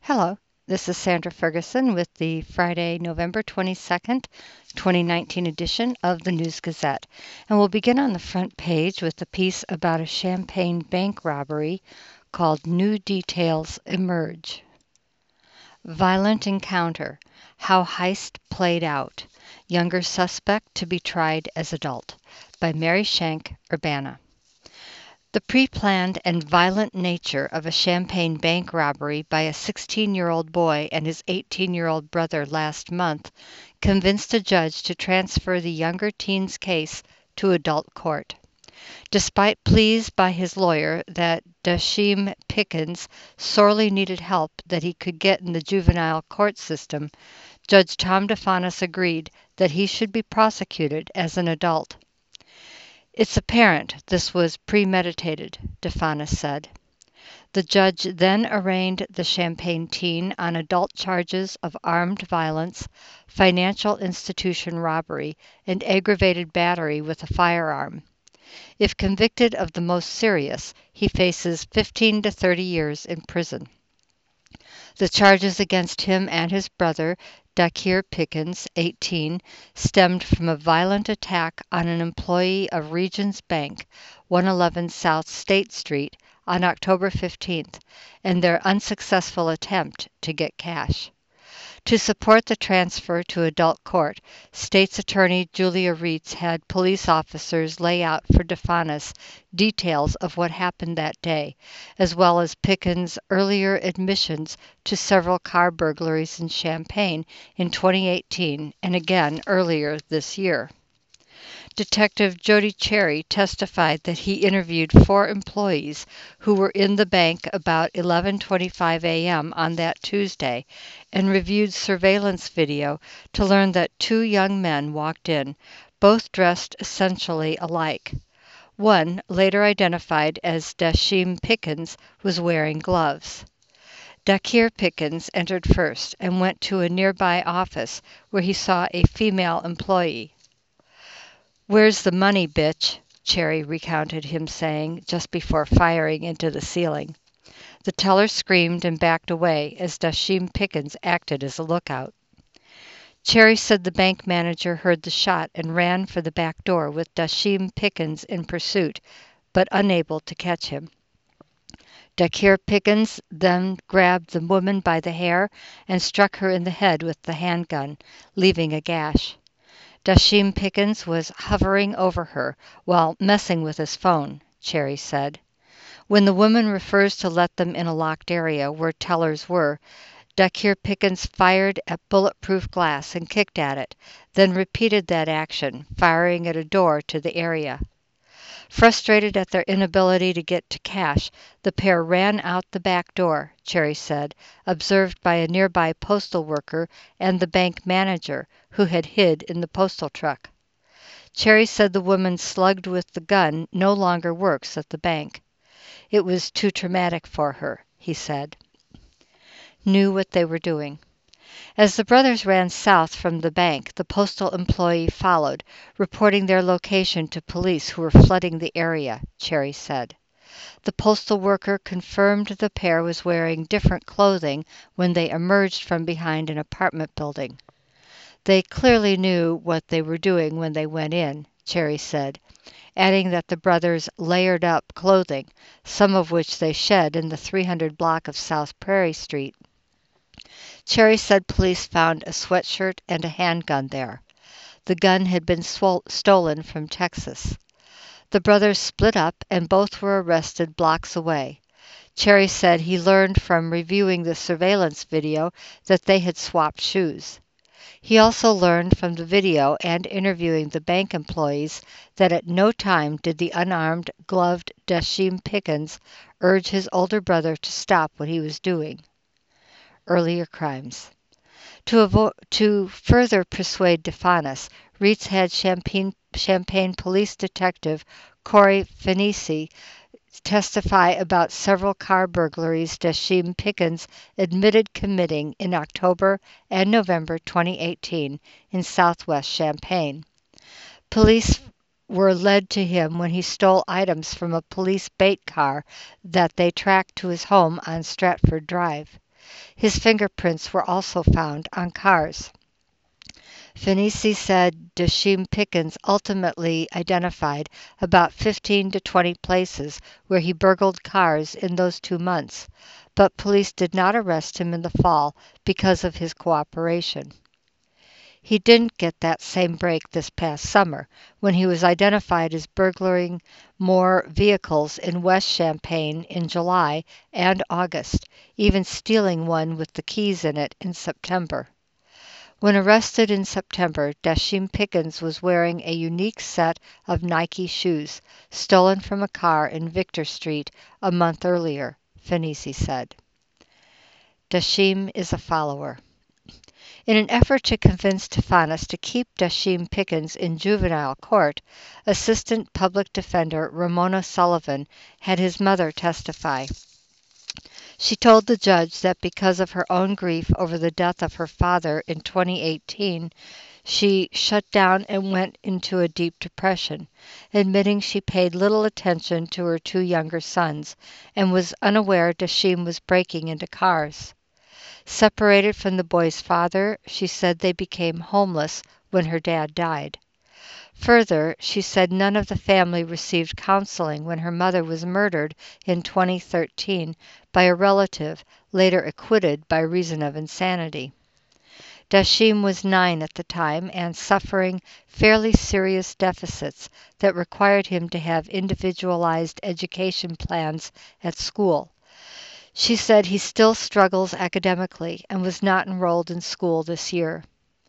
Hello, this is Sandra Ferguson with the Friday, November 22nd, 2019 edition of the News Gazette. And we'll begin on the front page with a piece about a Champaign bank robbery called New Details Emerge. Violent Encounter: How Heist Played Out. Younger Suspect to be Tried as Adult by Mary Shank Urbana. The pre-planned and violent nature of a Champaign bank robbery by a 16-year-old boy and his 18-year-old brother last month convinced a judge to transfer the younger teen's case to adult court. Despite pleas by his lawyer that Dashim Pickens sorely needed help that he could get in the juvenile court system, Judge Tom DeFanis agreed that he should be prosecuted as an adult. "It's apparent this was premeditated," DeFanis said. The judge then arraigned the Champaign teen on adult charges of armed violence, financial institution robbery, and aggravated battery with a firearm. If convicted of the most serious, he faces 15 to 30 years in prison. The charges against him and his brother, Dakir Pickens, 18, stemmed from a violent attack on an employee of Regions Bank, 111 South State Street, on October 15th, and their unsuccessful attempt to get cash. To support the transfer to adult court, State's Attorney Julia Reitz had police officers lay out for DeFanis details of what happened that day, as well as Pickens' earlier admissions to several car burglaries in Champaign in 2018 and again earlier this year. Detective Jody Cherry testified that he interviewed 4 employees who were in the bank about 11:25 a.m. on that Tuesday and reviewed surveillance video to learn that 2 young men walked in, both dressed essentially alike. One, later identified as Dashim Pickens, was wearing gloves. Dakir Pickens entered first and went to a nearby office where he saw a female employee. "Where's the money, bitch?" Cherry recounted him saying just before firing into the ceiling. The teller screamed and backed away as Dashim Pickens acted as a lookout. Cherry said the bank manager heard the shot and ran for the back door with Dashim Pickens in pursuit, but unable to catch him. Dakir Pickens then grabbed the woman by the hair and struck her in the head with the handgun, leaving a gash. Dashim Pickens was hovering over her while messing with his phone, Cherry said. When the woman refused to let them in a locked area where tellers were, Dakir Pickens fired at bulletproof glass and kicked at it, then repeated that action, firing at a door to the area. Frustrated at their inability to get to cash, the pair ran out the back door, Cherry said, observed by a nearby postal worker and the bank manager, who had hid in the postal truck. Cherry said the woman slugged with the gun no longer works at the bank. "It was too traumatic for her," he said. Knew what they were doing. As the brothers ran south from the bank, the postal employee followed, reporting their location to police who were flooding the area, Cherry said. The postal worker confirmed the pair was wearing different clothing when they emerged from behind an apartment building. "They clearly knew what they were doing when they went in," Cherry said, adding that the brothers layered up clothing, some of which they shed in the 300 block of South Prairie Street. Cherry said police found a sweatshirt and a handgun there. The gun had been stolen from Texas. The brothers split up and both were arrested blocks away. Cherry said he learned from reviewing the surveillance video that they had swapped shoes. He also learned from the video and interviewing the bank employees that at no time did the unarmed, gloved Dashim Pickens urge his older brother to stop what he was doing. Earlier crimes. To further persuade DeFanis, Reitz had Champaign police detective Corey Fennessy testify about several car burglaries Dashim Pickens admitted committing in October and November 2018 in southwest Champaign. Police were led to him when he stole items from a police bait car that they tracked to his home on Stratford Drive. His fingerprints were also found on cars. Finney said Dashim Pickens ultimately identified about 15 to 20 places where he burgled cars in those 2 months, but police did not arrest him in the fall because of his cooperation. He didn't get that same break this past summer, when he was identified as burglaring more vehicles in West Champaign in July and August, even stealing one with the keys in it in September. When arrested in September, Dashim Pickens was wearing a unique set of Nike shoes, stolen from a car in Victor Street a month earlier, Finisi said. Dashim is a follower. In an effort to convince Tifanis to keep Dashim Pickens in juvenile court, Assistant Public Defender Ramona Sullivan had his mother testify. She told the judge that because of her own grief over the death of her father in 2018, she shut down and went into a deep depression, admitting she paid little attention to her 2 younger sons and was unaware Dashim was breaking into cars. Separated from the boy's father, she said they became homeless when her dad died. Further, she said none of the family received counseling when her mother was murdered in 2013 by a relative, later acquitted by reason of insanity. Dashim was 9 at the time and suffering fairly serious deficits that required him to have individualized education plans at school. She said he still struggles academically and was not enrolled in school this year.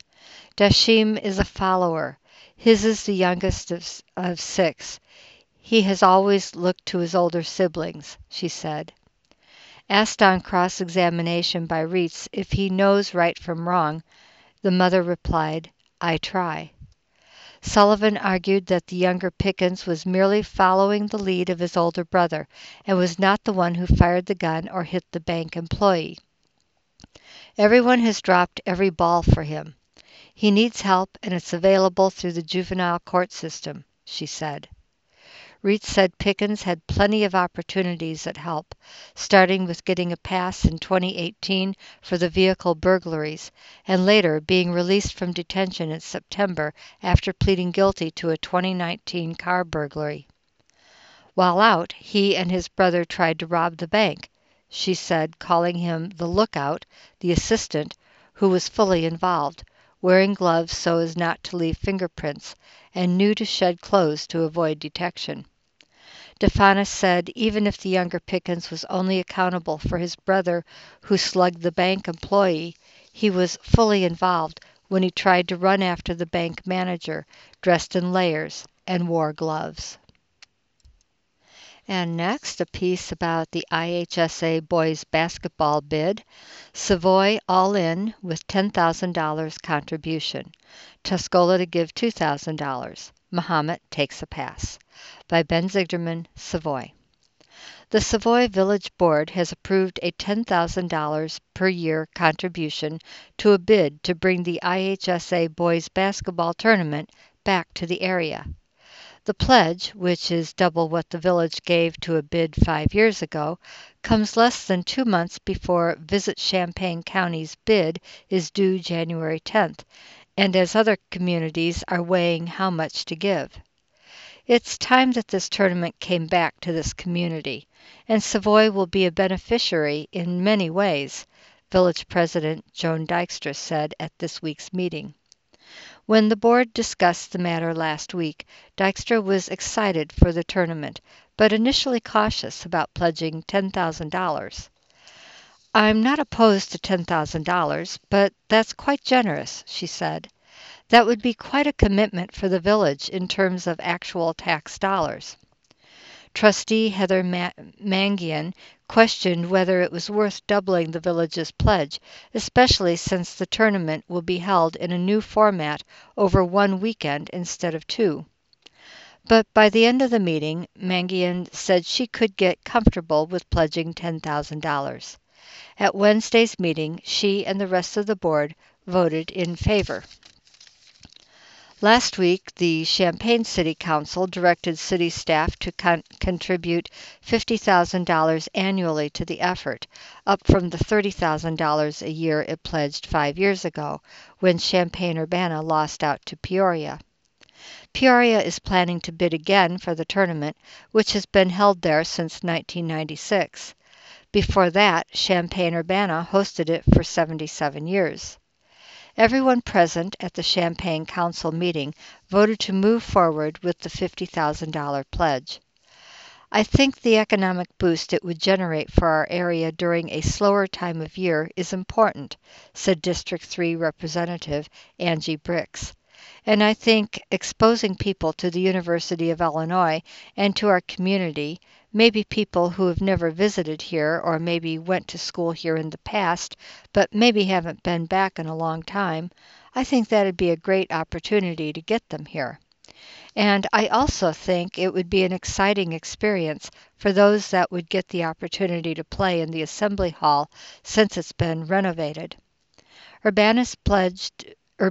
Dashim is a follower. His is the youngest of 6. He has always looked to his older siblings, she said. Asked on cross-examination by Reitz if he knows right from wrong, the mother replied, "I try." Sullivan argued that the younger Pickens was merely following the lead of his older brother and was not the one who fired the gun or hit the bank employee. Everyone has dropped every ball for him. He needs help, and it's available through the juvenile court system, she said. Reitz said Pickens had plenty of opportunities at help, starting with getting a pass in 2018 for the vehicle burglaries, and later being released from detention in September after pleading guilty to a 2019 car burglary. While out, he and his brother tried to rob the bank, she said, calling him the lookout, the assistant, who was fully involved, wearing gloves so as not to leave fingerprints, and knew to shed clothes to avoid detection. Tifanis said even if the younger Pickens was only accountable for his brother who slugged the bank employee, he was fully involved when he tried to run after the bank manager, dressed in layers, and wore gloves. And next, a piece about the IHSA boys basketball bid. Savoy all in with $10,000 contribution. Tuscola to give $2,000. Muhammad takes a pass. By Ben Zieglerman, Savoy. The Savoy Village Board has approved a $10,000 per year contribution to a bid to bring the IHSA boys basketball tournament back to the area. The pledge, which is double what the village gave to a bid 5 years ago, comes less than 2 months before Visit Champaign County's bid is due January 10th, and as other communities are weighing how much to give. It's time that this tournament came back to this community, and Savoy will be a beneficiary in many ways, Village President Joan Dykstra said at this week's meeting. When the board discussed the matter last week, Dykstra was excited for the tournament, but initially cautious about pledging $10,000. "I'm not opposed to $10,000, but that's quite generous," she said. "That would be quite a commitment for the village in terms of actual tax dollars." Trustee Heather Mangian questioned whether it was worth doubling the village's pledge, especially since the tournament will be held in a new format over 1 weekend instead of 2. But by the end of the meeting, Mangian said she could get comfortable with pledging $10,000. At Wednesday's meeting, she and the rest of the board voted in favor. Last week, the Champaign City Council directed city staff to contribute $50,000 annually to the effort, up from the $30,000 a year it pledged 5 years ago, when Champaign-Urbana lost out to Peoria. Peoria is planning to bid again for the tournament, which has been held there since 1996. Before that, Champaign-Urbana hosted it for 77 years. Everyone present at the Champaign Council meeting voted to move forward with the $50,000 pledge. I think the economic boost it would generate for our area during a slower time of year is important, said District 3 Representative Angie Bricks. And I think exposing people to the University of Illinois and to our community, maybe people who have never visited here or maybe went to school here in the past, but maybe haven't been back in a long time, I think that'd be a great opportunity to get them here. And I also think it would be an exciting experience for those that would get the opportunity to play in the Assembly Hall since it's been renovated. Urbana pledged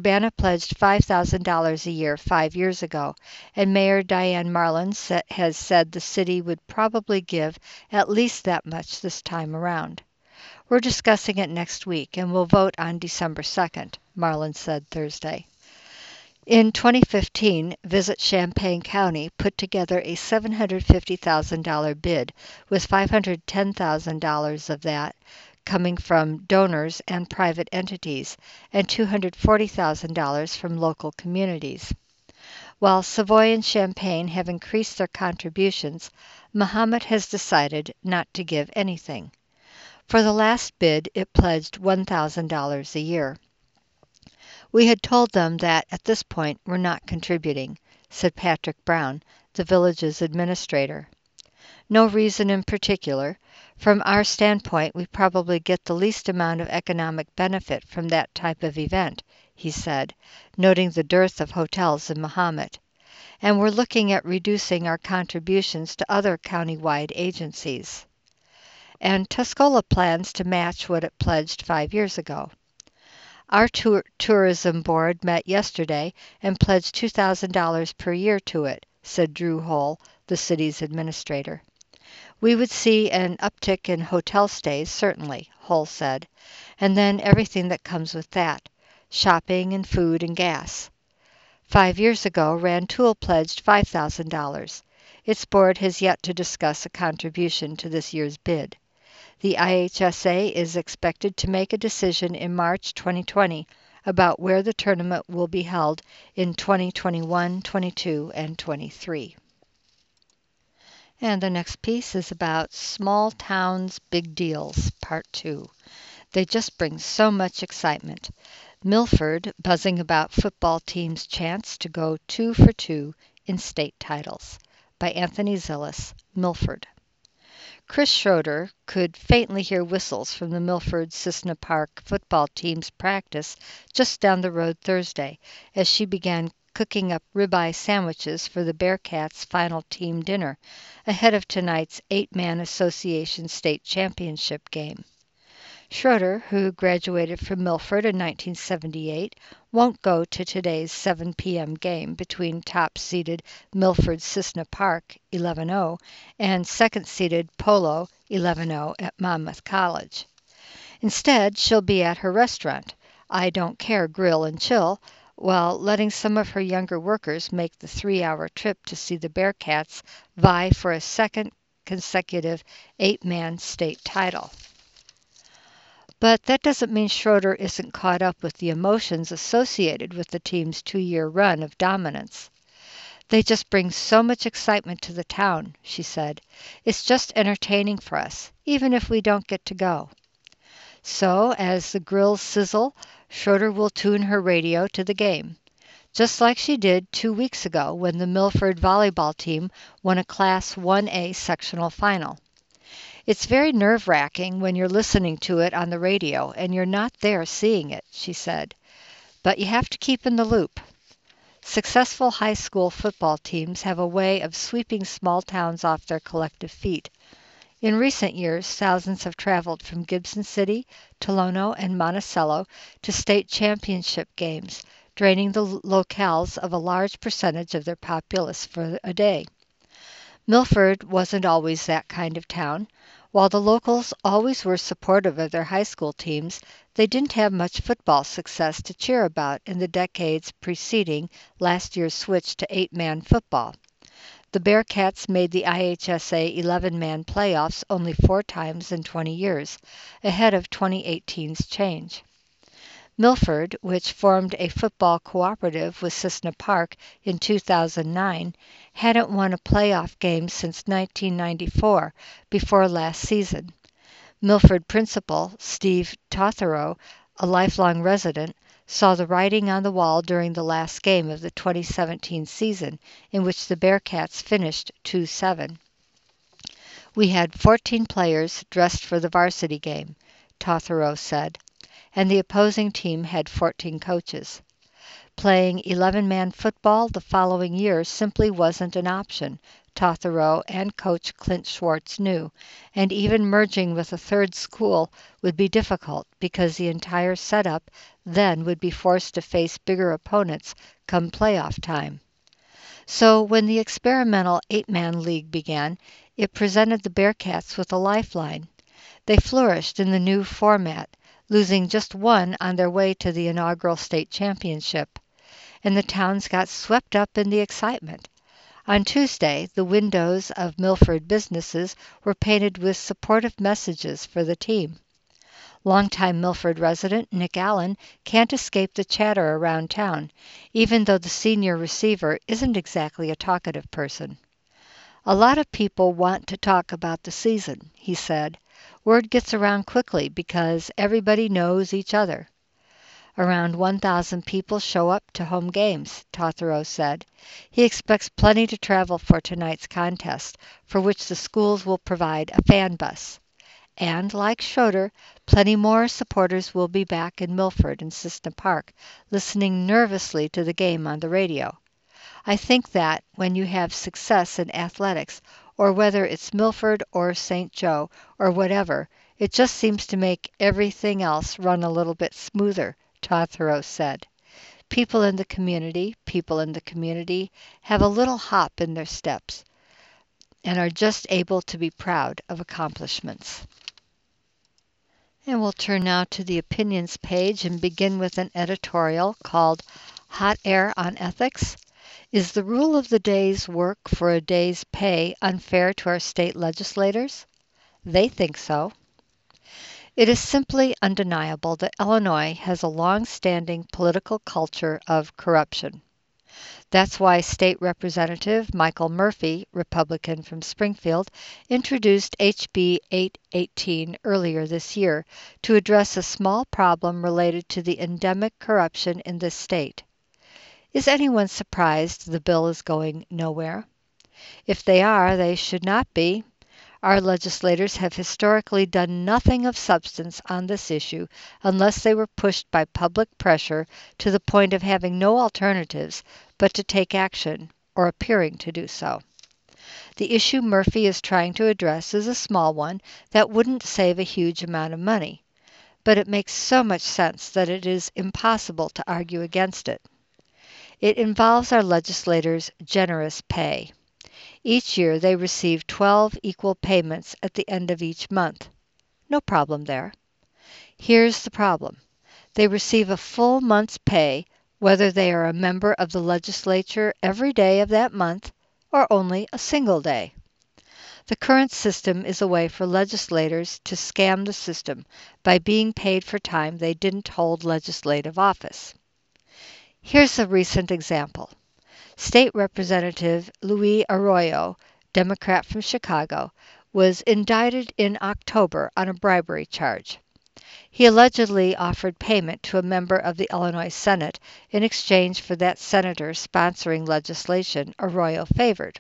$5,000 a year 5 years ago, and Mayor Diane Marlin has said the city would probably give at least that much this time around. We're discussing it next week, and we'll vote on December 2nd, Marlin said Thursday. In 2015, Visit Champaign County put together a $750,000 bid, with $510,000 of that coming from donors and private entities, and $240,000 from local communities. While Savoy and Champaign have increased their contributions, Mahomet has decided not to give anything. For the last bid, it pledged $1,000 a year. We had told them that at this point we're not contributing, said Patrick Brown, the village's administrator. No reason in particular. From our standpoint, we probably get the least amount of economic benefit from that type of event, he said, noting the dearth of hotels in Mahomet. And we're looking at reducing our contributions to other county-wide agencies. And Tuscola plans to match what it pledged 5 years ago. Our tourism board met yesterday and pledged $2,000 per year to it, said Drew Hull, the city's administrator. We would see an uptick in hotel stays, certainly, Hull said, and then everything that comes with that, shopping and food and gas. 5 years ago, Rantoul pledged $5,000. Its board has yet to discuss a contribution to this year's bid. The IHSA is expected to make a decision in March 2020 about where the tournament will be held in 2021, 22, and 23. And the next piece is about Small Towns, Big Deals, Part 2. They just bring so much excitement. Milford buzzing about football team's chance to go 2 for 2 in state titles. By Anthony Zillis, Milford. Chris Schroeder could faintly hear whistles from the Milford Cissna Park football team's practice just down the road Thursday as she began cooking up ribeye sandwiches for the Bearcats' final team dinner ahead of tonight's 8-man Association State Championship game. Schroeder, who graduated from Milford in 1978, won't go to today's 7 p.m. game between top-seeded Milford Cissna Park 11-0 and second-seeded Polo 11-0 at Monmouth College. Instead, she'll be at her restaurant, I Don't Care Grill and Chill, while letting some of her younger workers make the 3-hour trip to see the Bearcats vie for a second consecutive 8-man state title. But that doesn't mean Schroeder isn't caught up with the emotions associated with the team's 2-year run of dominance. They just bring so much excitement to the town, she said. It's just entertaining for us, even if we don't get to go. So, as the grills sizzle, Schroeder will tune her radio to the game, just like she did 2 weeks ago when the Milford volleyball team won a Class 1A sectional final. It's very nerve-wracking when you're listening to it on the radio and you're not there seeing it, she said. But you have to keep in the loop. Successful high school football teams have a way of sweeping small towns off their collective feet. In recent years, thousands have traveled from Gibson City, Tolono, and Monticello to state championship games, draining the locales of a large percentage of their populace for a day. Milford wasn't always that kind of town. While the locals always were supportive of their high school teams, they didn't have much football success to cheer about in the decades preceding last year's switch to 8-man football. The Bearcats made the IHSA 11-man playoffs only 4 times in 20 years, ahead of 2018's change. Milford, which formed a football cooperative with Cissna Park in 2009, hadn't won a playoff game since 1994, before last season. Milford principal Steve Totherow, a lifelong resident, saw the writing on the wall during the last game of the 2017 season, in which the Bearcats finished 2-7. "We had 14 players dressed for the varsity game," Totherow said, "and the opposing team had 14 coaches. Playing 11-man football the following year simply wasn't an option," Totherow and coach Clint Schwartz knew, and even merging with a third school would be difficult because the entire setup then would be forced to face bigger opponents come playoff time. So when the experimental 8-man league began, it presented the Bearcats with a lifeline. They flourished in the new format, losing just one on their way to the inaugural state championship, and the towns got swept up in the excitement. On Tuesday, the windows of Milford businesses were painted with supportive messages for the team. Longtime Milford resident Nick Allen can't escape the chatter around town, even though the senior receiver isn't exactly a talkative person. "A lot of people want to talk about the season," he said. "Word gets around quickly because everybody knows each other." Around 1,000 people show up to home games, Totherow said. He expects plenty to travel for tonight's contest, for which the schools will provide a fan bus. And, like Schroeder, plenty more supporters will be back in Milford and Cissna Park, listening nervously to the game on the radio. I think that, when you have success in athletics, or whether it's Milford or St. Joe or whatever, it just seems to make everything else run a little bit smoother, Totherow said. People in the community have a little hop in their steps and are just able to be proud of accomplishments. And we'll turn now to the opinions page and begin with an editorial called Hot Air on Ethics. Is the rule of the day's work for a day's pay unfair to our state legislators? They think so. It is simply undeniable that Illinois has a long-standing political culture of corruption. That's why State Representative Michael Murphy, Republican from Springfield, introduced HB 818 earlier this year to address a small problem related to the endemic corruption in this state. Is anyone surprised the bill is going nowhere? If they are, they should not be. Our legislators have historically done nothing of substance on this issue unless they were pushed by public pressure to the point of having no alternatives but to take action, or appearing to do so. The issue Murphy is trying to address is a small one that wouldn't save a huge amount of money, but it makes so much sense that it is impossible to argue against it. It involves our legislators' generous pay. Each year they receive 12 equal payments at the end of each month. No problem there. Here's the problem. They receive a full month's pay whether they are a member of the legislature every day of that month or only a single day. The current system is a way for legislators to scam the system by being paid for time they didn't hold legislative office. Here's a recent example. State Representative Luis Arroyo, Democrat from Chicago, was indicted in October on a bribery charge. He allegedly offered payment to a member of the Illinois Senate in exchange for that senator sponsoring legislation Arroyo favored.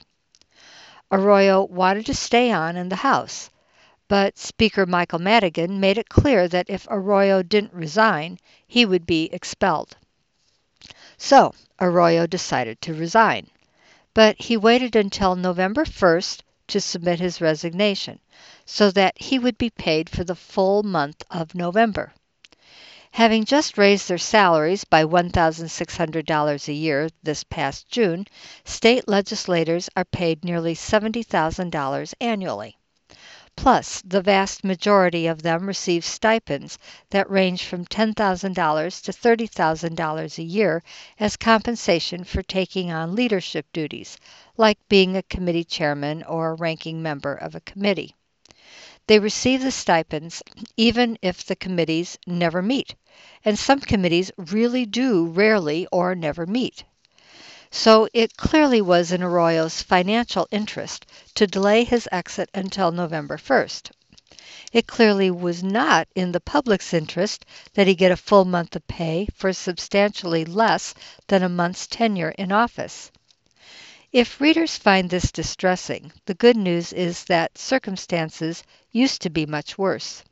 Arroyo wanted to stay on in the House, but Speaker Michael Madigan made it clear that if Arroyo didn't resign, he would be expelled. So Arroyo decided to resign, but he waited until November 1st to submit his resignation, so that he would be paid for the full month of November. Having just raised their salaries by $1,600 a year this past June, state legislators are paid nearly $70,000 annually. Plus, the vast majority of them receive stipends that range from $10,000 to $30,000 a year as compensation for taking on leadership duties, like being a committee chairman or a ranking member of a committee. They receive the stipends even if the committees never meet, and some committees really do rarely or never meet. So it clearly was in Arroyo's financial interest to delay his exit until November 1st. It clearly was not in the public's interest that he get a full month of pay for substantially less than a month's tenure in office. If readers find this distressing, the good news is that circumstances used to be much worse.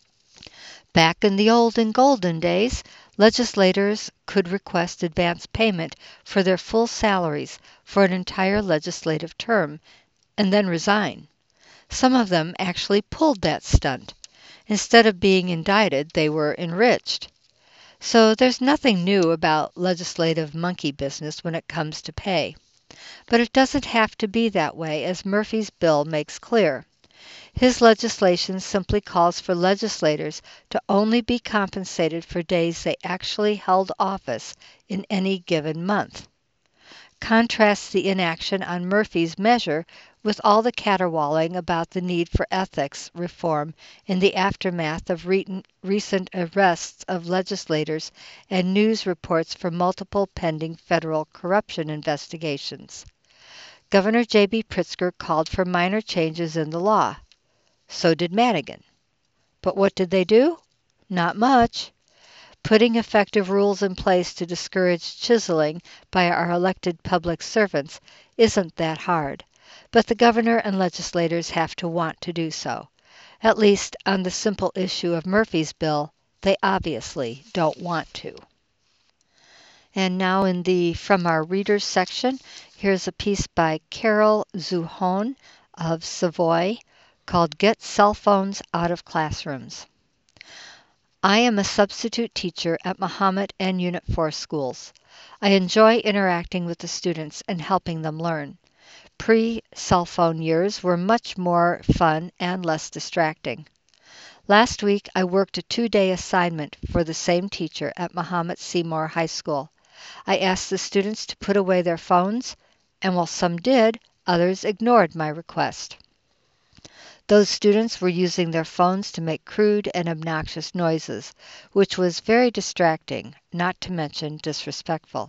Back in the old and golden days, legislators could request advance payment for their full salaries for an entire legislative term and then resign. Some of them actually pulled that stunt. Instead of being indicted, they were enriched. So there's nothing new about legislative monkey business when it comes to pay. But it doesn't have to be that way, as Murphy's bill makes clear. His legislation simply calls for legislators to only be compensated for days they actually held office in any given month. Contrast the inaction on Murphy's measure with all the caterwauling about the need for ethics reform in the aftermath of recent arrests of legislators and news reports for multiple pending federal corruption investigations. Governor J.B. Pritzker called for minor changes in the law. So did Madigan. But what did they do? Not much. Putting effective rules in place to discourage chiseling by our elected public servants isn't that hard, but the governor and legislators have to want to do so. At least on the simple issue of Murphy's bill, they obviously don't want to. And now in the From Our Readers section, here's a piece by Carol Zuhon of Savoy called Get Cell Phones Out of Classrooms. I am a substitute teacher at Mahomet and Unit 4 schools. I enjoy interacting with the students and helping them learn. Pre-cell phone years were much more fun and less distracting. Last week, I worked a 2-day assignment for the same teacher at Mahomet Seymour High School. I asked the students to put away their phones, and while some did, others ignored my request. Those students were using their phones to make crude and obnoxious noises, which was very distracting, not to mention disrespectful.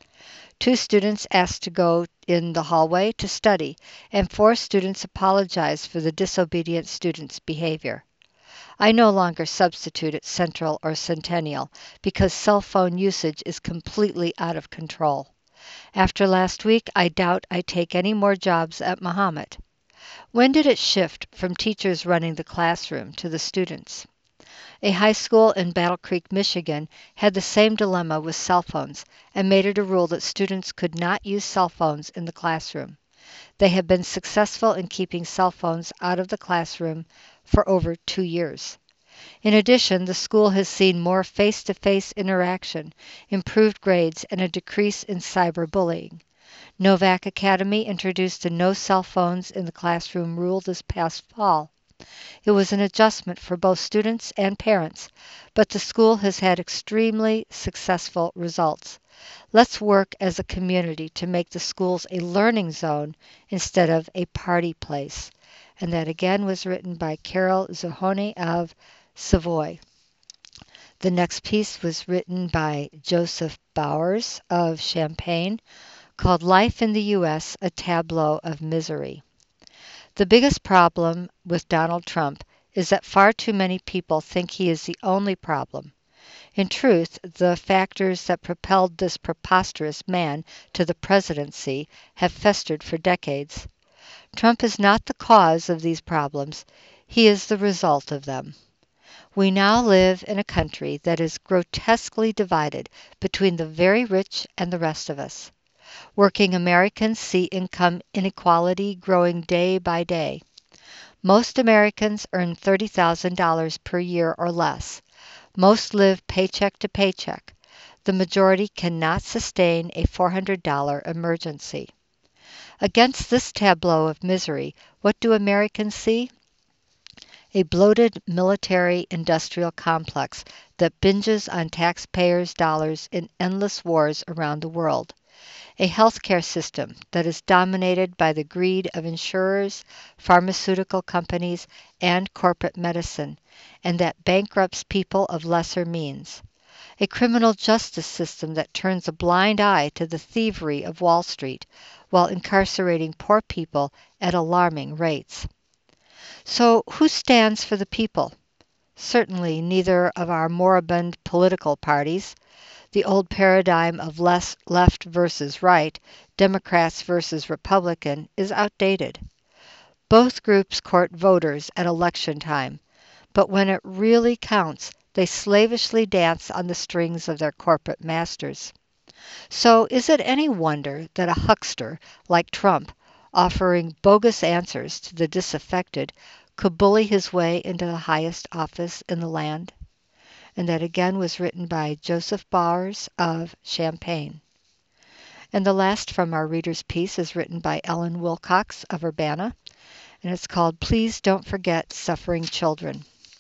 2 students asked to go in the hallway to study, and 4 students apologized for the disobedient students' behavior. I no longer substitute at Central or Centennial because cell phone usage is completely out of control. After last week, I doubt I take any more jobs at Mahomet. When did it shift from teachers running the classroom to the students? A high school in Battle Creek, Michigan, had the same dilemma with cell phones and made it a rule that students could not use cell phones in the classroom. They have been successful in keeping cell phones out of the classroom for over 2 years. In addition, the school has seen more face-to-face interaction, improved grades, and a decrease in cyberbullying. Novak Academy introduced a no cell phones in the classroom rule this past fall. It was an adjustment for both students and parents, but the school has had extremely successful results. Let's work as a community to make the schools a learning zone instead of a party place. And that again was written by Carol Zuhoni of Savoy. The next piece was written by Joseph Bowers of Champaign, called Life in the U.S., A Tableau of Misery. The biggest problem with Donald Trump is that far too many people think he is the only problem. In truth, the factors that propelled this preposterous man to the presidency have festered for decades. Trump is not the cause of these problems, he is the result of them. We now live in a country that is grotesquely divided between the very rich and the rest of us. Working Americans see income inequality growing day by day. Most Americans earn $30,000 per year or less. Most live paycheck to paycheck. The majority cannot sustain a $400 emergency. Against this tableau of misery, what do Americans see? A bloated military-industrial complex that binges on taxpayers' dollars in endless wars around the world. A healthcare system that is dominated by the greed of insurers, pharmaceutical companies, and corporate medicine, and that bankrupts people of lesser means. A criminal justice system that turns a blind eye to the thievery of Wall Street, while incarcerating poor people at alarming rates. So, who stands for the people? Certainly neither of our moribund political parties. The old paradigm of left versus right, Democrats versus Republican, is outdated. Both groups court voters at election time, but when it really counts, they slavishly dance on the strings of their corporate masters. So is it any wonder that a huckster like Trump, offering bogus answers to the disaffected, could bully his way into the highest office in the land? And that again was written by Joseph Bowers of Champaign. And the last from our reader's piece is written by Ellen Wilcox of Urbana, and it's called Please Don't Forget Suffering Children.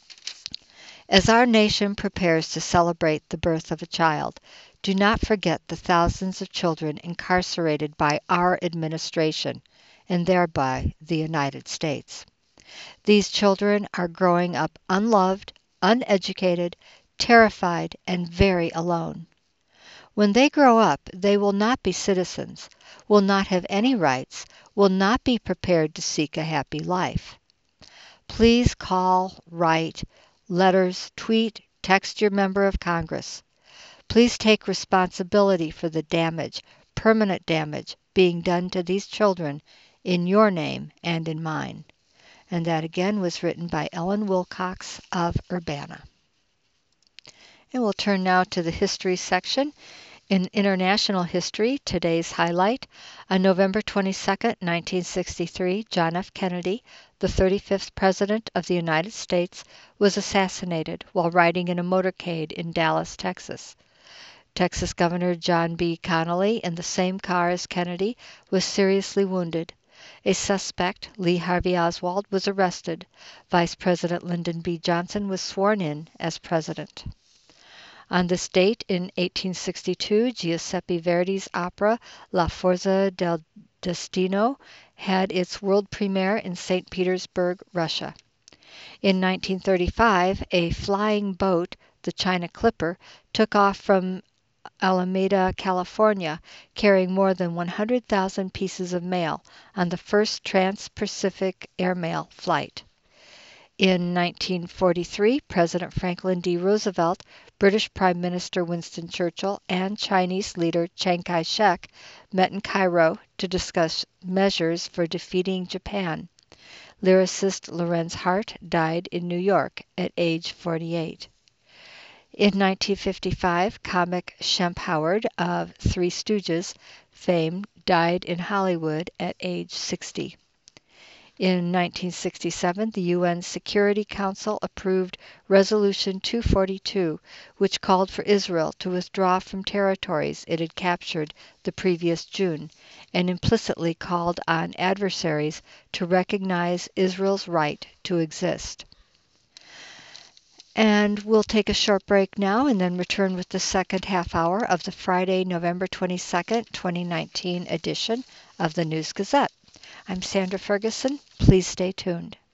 As our nation prepares to celebrate the birth of a child, do not forget the thousands of children incarcerated by our administration, and thereby the United States. These children are growing up unloved, uneducated, terrified, and very alone. When they grow up, they will not be citizens, will not have any rights, will not be prepared to seek a happy life. Please call, write, letters, tweet, text your member of Congress. Please take responsibility for the damage, permanent damage, being done to these children in your name and in mine. And that again was written by Ellen Wilcox of Urbana. And we'll turn now to the history section. In international history, today's highlight, on November 22, 1963, John F. Kennedy, the 35th President of the United States, was assassinated while riding in a motorcade in Dallas, Texas. Texas Governor John B. Connally, in the same car as Kennedy, was seriously wounded. A suspect, Lee Harvey Oswald, was arrested. Vice President Lyndon B. Johnson was sworn in as president. On this date in 1862, Giuseppe Verdi's opera La Forza del Destino had its world premiere in St. Petersburg, Russia. In 1935, a flying boat, the China Clipper, took off from Alameda, California, carrying more than 100,000 pieces of mail on the first trans-Pacific airmail flight. In 1943, President Franklin D. Roosevelt, British Prime Minister Winston Churchill, and Chinese leader Chiang Kai-shek met in Cairo to discuss measures for defeating Japan. Lyricist Lorenz Hart died in New York at age 48. In 1955, comic Shemp Howard of Three Stooges fame died in Hollywood at age 60. In 1967, the UN Security Council approved Resolution 242, which called for Israel to withdraw from territories it had captured the previous June, and implicitly called on adversaries to recognize Israel's right to exist. And we'll take a short break now and then return with the second half hour of the Friday, November 22nd, 2019 edition of the News Gazette. I'm Sandra Ferguson. Please stay tuned.